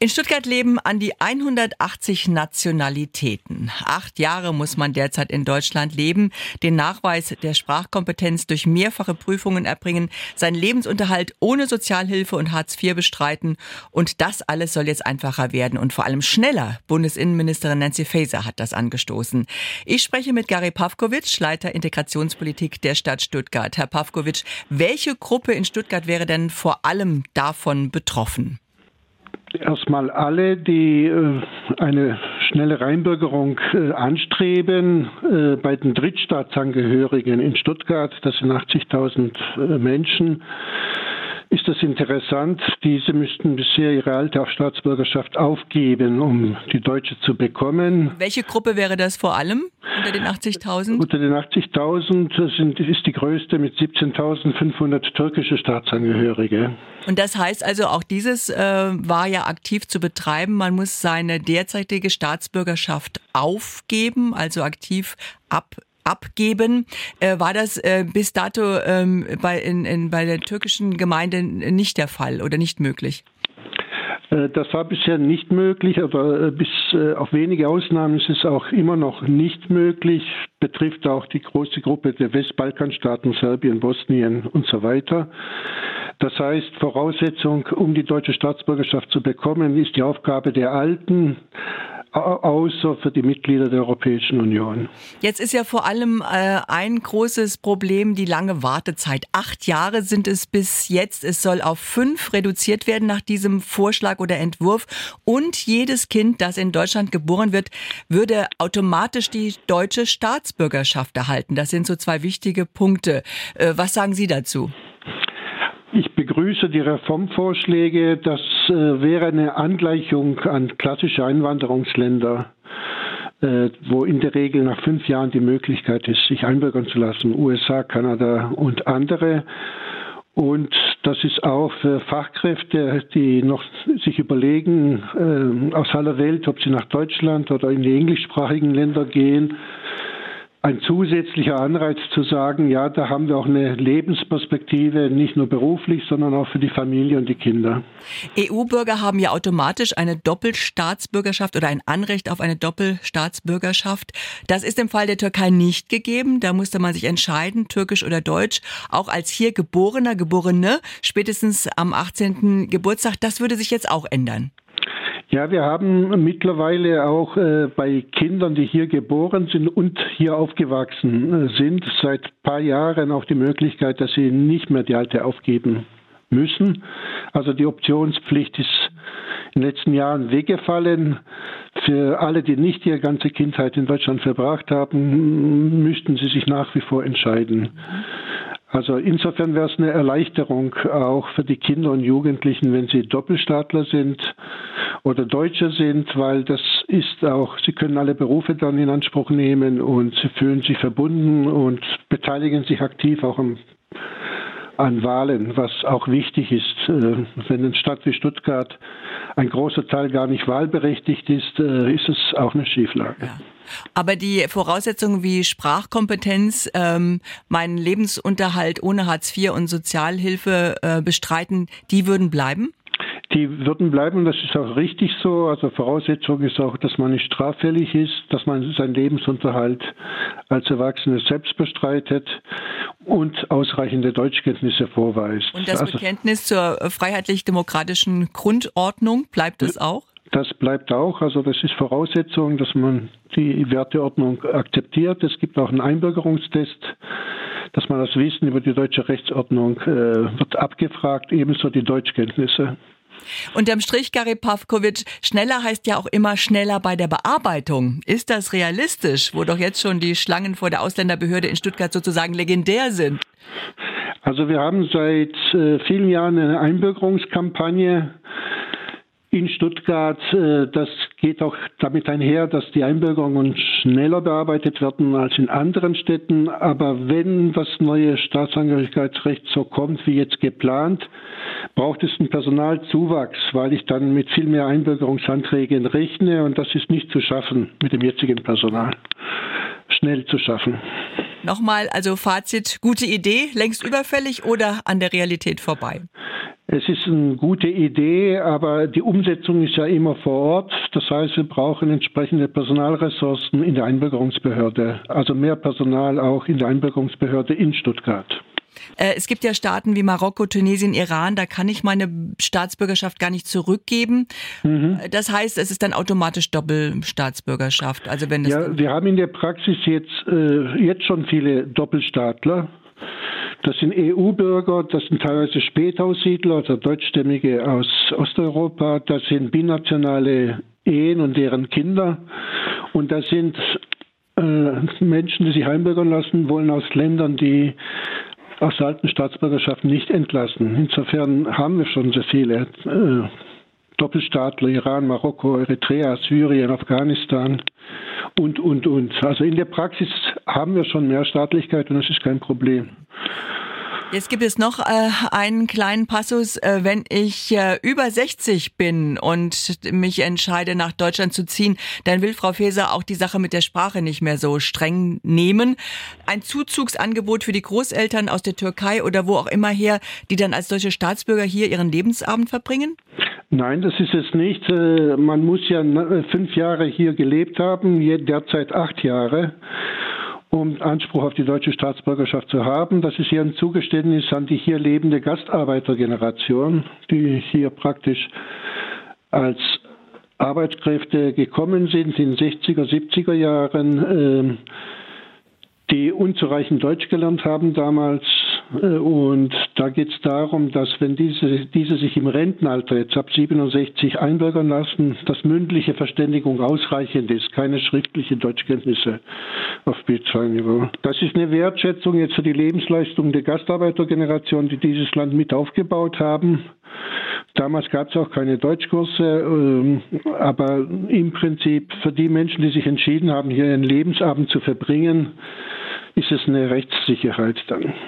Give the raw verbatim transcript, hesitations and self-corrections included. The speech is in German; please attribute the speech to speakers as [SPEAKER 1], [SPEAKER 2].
[SPEAKER 1] In Stuttgart leben an die hundertachtzig Nationalitäten. Acht Jahre muss man derzeit in Deutschland leben, den Nachweis der Sprachkompetenz durch mehrfache Prüfungen erbringen, seinen Lebensunterhalt ohne Sozialhilfe und Hartz vier bestreiten. Und das alles soll jetzt einfacher werden und vor allem schneller. Bundesinnenministerin Nancy Faeser hat das angestoßen. Ich spreche mit Gary Pawkowitsch, Leiter Integrationspolitik der Stadt Stuttgart. Herr Pawkowitsch, welche Gruppe in Stuttgart wäre denn vor allem davon betroffen?
[SPEAKER 2] Erstmal alle, die äh, eine schnelle Reinbürgerung äh, anstreben. Äh, bei den Drittstaatsangehörigen in Stuttgart, das sind achtzigtausend äh, Menschen, ist das interessant. Diese müssten bisher ihre alte Staatsbürgerschaft aufgeben, um die deutsche zu bekommen.
[SPEAKER 1] Welche Gruppe wäre das vor allem unter den achtzigtausend?
[SPEAKER 2] Unter den achtzigtausend sind, ist die größte mit siebzehntausendfünfhundert türkische Staatsangehörige.
[SPEAKER 1] Und das heißt also, auch dieses äh, war ja aktiv zu betreiben. Man muss seine derzeitige Staatsbürgerschaft aufgeben, also aktiv ab abgeben. Äh, war das äh, bis dato ähm, bei, in, in, bei der türkischen Gemeinde nicht der Fall oder nicht möglich?
[SPEAKER 2] Das war bisher nicht möglich, aber bis auf wenige Ausnahmen ist es auch immer noch nicht möglich. Betrifft auch die große Gruppe der Westbalkanstaaten, Serbien, Bosnien und so weiter. Das heißt, Voraussetzung, um die deutsche Staatsbürgerschaft zu bekommen, ist die Aufgabe der Alten, außer für die Mitglieder der Europäischen Union.
[SPEAKER 1] Jetzt ist ja vor allem äh, ein großes Problem die lange Wartezeit. Acht Jahre sind es bis jetzt. Es soll auf fünf reduziert werden nach diesem Vorschlag oder Entwurf. Und jedes Kind, das in Deutschland geboren wird, würde automatisch die deutsche Staatsbürgerschaft erhalten. Das sind so zwei wichtige Punkte. Äh, was sagen Sie dazu?
[SPEAKER 2] Ich begrüße die Reformvorschläge. Das äh, wäre eine Angleichung an klassische Einwanderungsländer, äh, wo in der Regel nach fünf Jahren die Möglichkeit ist, sich einbürgern zu lassen. U S A, Kanada und andere. Und das ist auch für Fachkräfte, die noch sich überlegen, äh, aus aller Welt, ob sie nach Deutschland oder in die englischsprachigen Länder gehen, ein zusätzlicher Anreiz zu sagen, ja, da haben wir auch eine Lebensperspektive, nicht nur beruflich, sondern auch für die Familie und die Kinder.
[SPEAKER 1] E U-Bürger haben ja automatisch eine Doppelstaatsbürgerschaft oder ein Anrecht auf eine Doppelstaatsbürgerschaft. Das ist im Fall der Türkei nicht gegeben. Da musste man sich entscheiden, türkisch oder deutsch. Auch als hier Geborener, Geborene, spätestens am achtzehnten Geburtstag. Das würde sich jetzt auch ändern.
[SPEAKER 2] Ja, wir haben mittlerweile auch äh, bei Kindern, die hier geboren sind und hier aufgewachsen äh, sind, seit ein paar Jahren auch die Möglichkeit, dass sie nicht mehr die alte aufgeben müssen. Also die Optionspflicht ist in den letzten Jahren weggefallen. Für alle, die nicht ihre ganze Kindheit in Deutschland verbracht haben, müssten sie sich nach wie vor entscheiden. Also insofern wäre es eine Erleichterung auch für die Kinder und Jugendlichen, wenn sie Doppelstaatler sind oder Deutsche sind, weil das ist auch, sie können alle Berufe dann in Anspruch nehmen und sie fühlen sich verbunden und beteiligen sich aktiv auch am, an Wahlen, was auch wichtig ist. Wenn eine Stadt wie Stuttgart ein großer Teil gar nicht wahlberechtigt ist, ist es auch eine Schieflage.
[SPEAKER 1] Ja. Aber die Voraussetzungen wie Sprachkompetenz, ähm, meinen Lebensunterhalt ohne Hartz vier und Sozialhilfe äh, bestreiten, die würden bleiben?
[SPEAKER 2] Die würden bleiben, das ist auch richtig so. Also Voraussetzung ist auch, dass man nicht straffällig ist, dass man seinen Lebensunterhalt als Erwachsene selbst bestreitet und ausreichende Deutschkenntnisse vorweist.
[SPEAKER 1] Und das
[SPEAKER 2] also,
[SPEAKER 1] Bekenntnis zur freiheitlich-demokratischen Grundordnung, bleibt es auch?
[SPEAKER 2] Das bleibt auch. Also das ist Voraussetzung, dass man die Werteordnung akzeptiert. Es gibt auch einen Einbürgerungstest, dass man das Wissen über die deutsche Rechtsordnung äh, wird abgefragt, ebenso die Deutschkenntnisse.
[SPEAKER 1] Unterm Strich, Gary Pawkowitsch, schneller heißt ja auch immer schneller bei der Bearbeitung. Ist das realistisch, wo doch jetzt schon die Schlangen vor der Ausländerbehörde in Stuttgart sozusagen legendär sind?
[SPEAKER 2] Also wir haben seit äh, vielen Jahren eine Einbürgerungskampagne in Stuttgart. Das geht auch damit einher, dass die Einbürgerungen schneller bearbeitet werden als in anderen Städten. Aber wenn das neue Staatsangehörigkeitsrecht so kommt wie jetzt geplant, braucht es einen Personalzuwachs, weil ich dann mit viel mehr Einbürgerungsanträgen rechne und das ist nicht zu schaffen mit dem jetzigen Personal. Schnell zu schaffen.
[SPEAKER 1] Nochmal, also Fazit, gute Idee, längst überfällig oder an der Realität vorbei?
[SPEAKER 2] Es ist eine gute Idee, aber die Umsetzung ist ja immer vor Ort. Das heißt, wir brauchen entsprechende Personalressourcen in der Einbürgerungsbehörde, also mehr Personal auch in der Einbürgerungsbehörde in Stuttgart.
[SPEAKER 1] Es gibt ja Staaten wie Marokko, Tunesien, Iran, da kann ich meine Staatsbürgerschaft gar nicht zurückgeben. Mhm. Das heißt, es ist dann automatisch Doppelstaatsbürgerschaft. Also wenn das
[SPEAKER 2] ja, wir haben in der Praxis jetzt, äh, jetzt schon viele Doppelstaatler. Das sind E U-Bürger, das sind teilweise Spätaussiedler, also Deutschstämmige aus Osteuropa, das sind binationale Ehen und deren Kinder und das sind äh, Menschen, die sich einbürgern lassen wollen aus Ländern, die aus der alten Staatsbürgerschaft nicht entlassen. Insofern haben wir schon sehr viele äh, Doppelstaatler, Iran, Marokko, Eritrea, Syrien, Afghanistan und, und, und. Also in der Praxis haben wir schon mehr Staatlichkeit und das ist kein Problem.
[SPEAKER 1] Jetzt gibt es noch äh, einen kleinen Passus, äh, wenn ich äh, über sechzig bin und mich entscheide, nach Deutschland zu ziehen, dann will Frau Faeser auch die Sache mit der Sprache nicht mehr so streng nehmen. Ein Zuzugsangebot für die Großeltern aus der Türkei oder wo auch immer her, die dann als deutsche Staatsbürger hier ihren Lebensabend verbringen?
[SPEAKER 2] Nein, das ist es nicht. Man muss ja fünf Jahre hier gelebt haben, derzeit acht Jahre. Um Anspruch auf die deutsche Staatsbürgerschaft zu haben. Das ist hier ein Zugeständnis an die hier lebende Gastarbeitergeneration, die hier praktisch als Arbeitskräfte gekommen sind in den sechziger, siebziger Jahren, die unzureichend Deutsch gelernt haben damals. Und da geht es darum, dass wenn diese, diese sich im Rentenalter jetzt ab siebenundsechzig einbürgern lassen, dass mündliche Verständigung ausreichend ist, keine schriftliche Deutschkenntnisse auf B zwei Niveau. Das ist eine Wertschätzung jetzt für die Lebensleistung der Gastarbeitergeneration, die dieses Land mit aufgebaut haben. Damals gab es auch keine Deutschkurse, aber im Prinzip für die Menschen, die sich entschieden haben, hier ihren Lebensabend zu verbringen, ist es eine Rechtssicherheit dann.